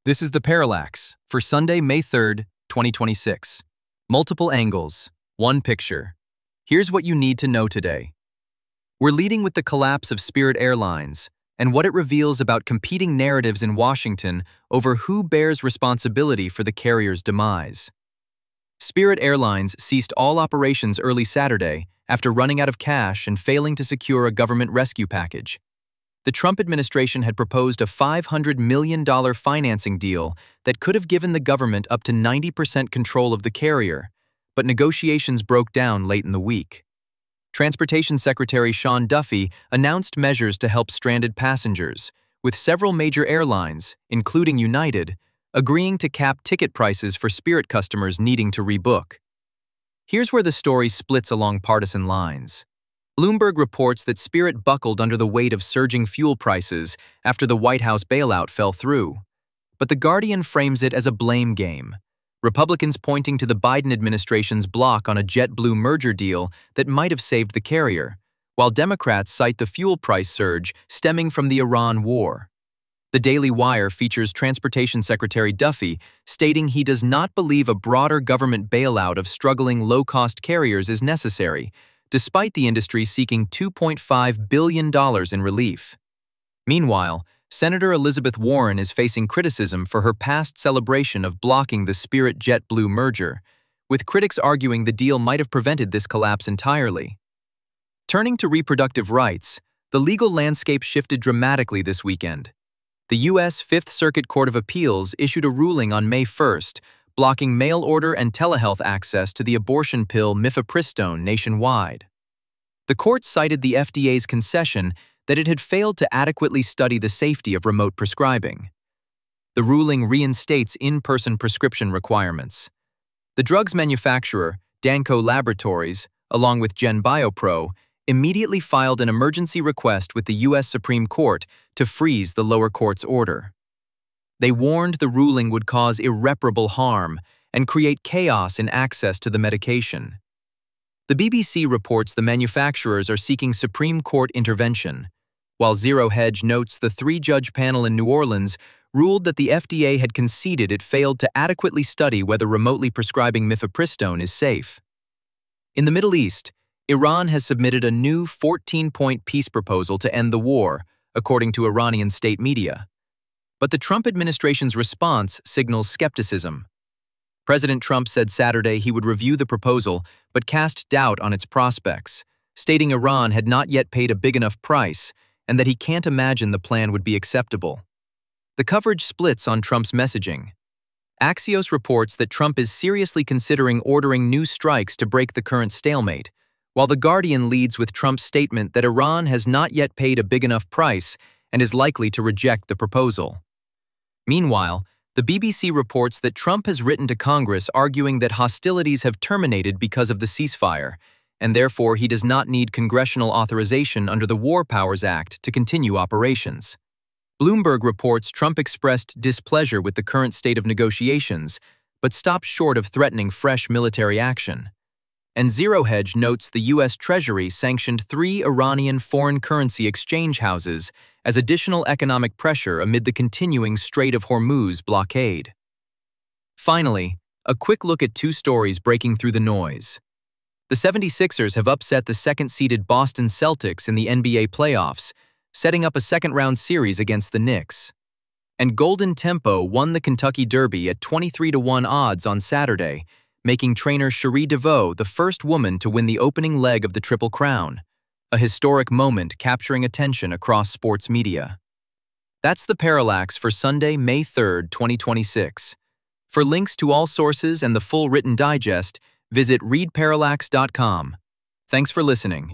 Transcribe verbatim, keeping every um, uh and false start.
This is the Parallax for Sunday, May third, twenty twenty-six. Multiple angles, one picture. Here's what you need to know today. We're leading with the collapse of Spirit Airlines and what it reveals about competing narratives in Washington over who bears responsibility for the carrier's demise. Spirit Airlines ceased all operations early Saturday after running out of cash and failing to secure a government rescue package. The Trump administration had proposed a five hundred million dollars financing deal that could have given the government up to ninety percent control of the carrier, but negotiations broke down late in the week. Transportation Secretary Sean Duffy announced measures to help stranded passengers, with several major airlines, including United, agreeing to cap ticket prices for Spirit customers needing to rebook. Here's where the story splits along partisan lines. Bloomberg reports that Spirit buckled under the weight of surging fuel prices after the White House bailout fell through. But The Guardian frames it as a blame game, Republicans pointing to the Biden administration's block on a JetBlue merger deal that might have saved the carrier, while Democrats cite the fuel price surge stemming from the Iran war. The Daily Wire features Transportation Secretary Duffy stating he does not believe a broader government bailout of struggling low-cost carriers is necessary, despite the industry seeking two point five billion dollars in relief. Meanwhile, Senator Elizabeth Warren is facing criticism for her past celebration of blocking the Spirit JetBlue merger, with critics arguing the deal might have prevented this collapse entirely. Turning to reproductive rights, the legal landscape shifted dramatically this weekend. The U S Fifth Circuit Court of Appeals issued a ruling on May first, blocking mail-order and telehealth access to the abortion pill mifepristone nationwide. The court cited the F D A's concession that it had failed to adequately study the safety of remote prescribing. The ruling reinstates in-person prescription requirements. The drug's manufacturer, Danco Laboratories, along with GenBioPro, immediately filed an emergency request with the U S Supreme Court to freeze the lower court's order. They warned the ruling would cause irreparable harm and create chaos in access to the medication. The B B C reports the manufacturers are seeking Supreme Court intervention, while Zero Hedge notes the three-judge panel in New Orleans ruled that the F D A had conceded it failed to adequately study whether remotely prescribing mifepristone is safe. In the Middle East, Iran has submitted a new fourteen-point peace proposal to end the war, according to Iranian state media. But the Trump administration's response signals skepticism. President Trump said Saturday he would review the proposal but cast doubt on its prospects, stating Iran had not yet paid a big enough price and that he can't imagine the plan would be acceptable. The coverage splits on Trump's messaging. Axios reports that Trump is seriously considering ordering new strikes to break the current stalemate, while The Guardian leads with Trump's statement that Iran has not yet paid a big enough price and is likely to reject the proposal. Meanwhile, the B B C reports that Trump has written to Congress arguing that hostilities have terminated because of the ceasefire, and therefore he does not need congressional authorization under the War Powers Act to continue operations. Bloomberg reports Trump expressed displeasure with the current state of negotiations, but stopped short of threatening fresh military action. And Zero Hedge notes the U S Treasury sanctioned three Iranian foreign currency exchange houses as additional economic pressure amid the continuing Strait of Hormuz blockade. Finally, a quick look at two stories breaking through the noise. The seventy-sixers have upset the second-seeded Boston Celtics in the N B A playoffs, setting up a second-round series against the Knicks. And Golden Tempo won the Kentucky Derby at twenty-three to one odds on Saturday, making trainer Cherie DeVoe the first woman to win the opening leg of the Triple Crown, a historic moment capturing attention across sports media. That's the Parallax for Sunday, May third, twenty twenty-six. For links to all sources and the full written digest, visit read parallax dot com. Thanks for listening.